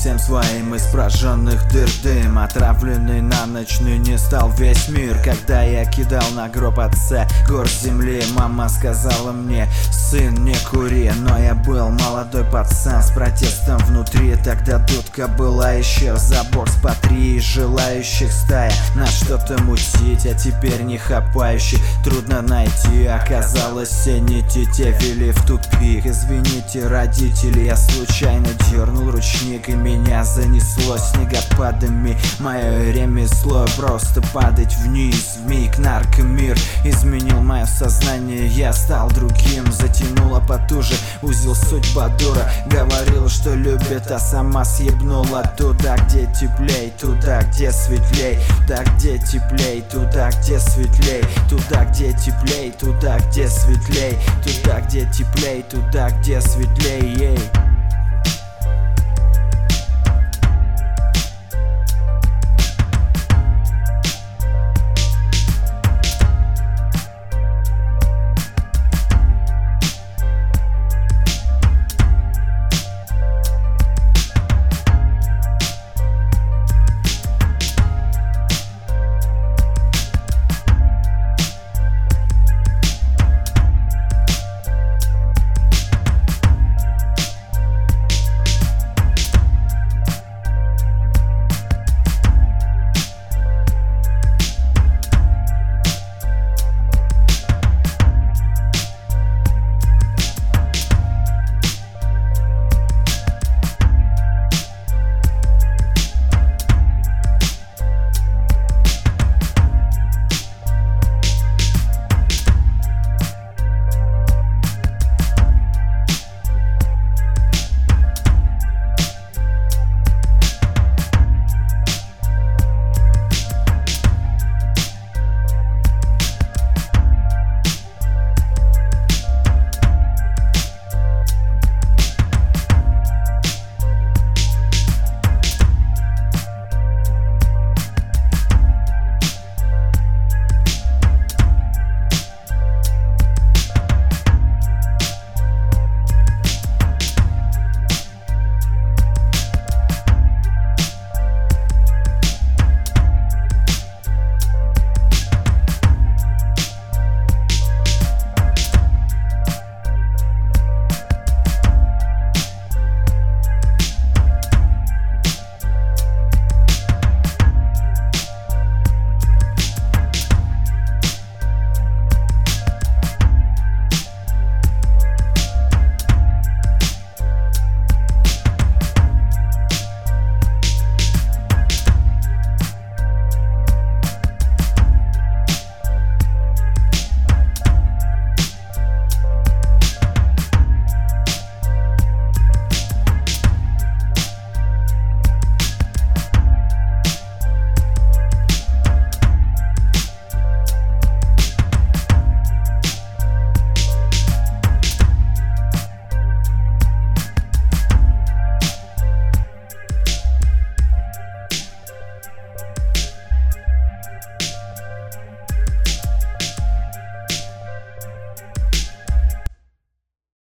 всем своим из прожженных дыр дым. Отравленный на ночь ныне стал весь мир. Когда я кидал на гроб отца горсть земли, мама сказала мне: сын, не кури. Но я был молодой пацан с протестом внутри. Тогда дудка была еще за бокс по 3, желающих стая на что-то мутить, а теперь не хапающих трудно найти. Оказалось, все нити те вели в тупик. Извините, родители, я случайно дернул ручник, и меня занесло снегопадами. Мое ремесло просто падать вниз. Вмиг наркомир изменил мое сознание, я стал другим. Затянула потуже узел судьба дура. Говорила, что любит, а сама съебнула. Туда, где теплей, туда, где светлей. Туда, где теплей, туда, где светлей. Туда, где теплей, туда, где светлей. Туда, где теплей, туда, где светлей.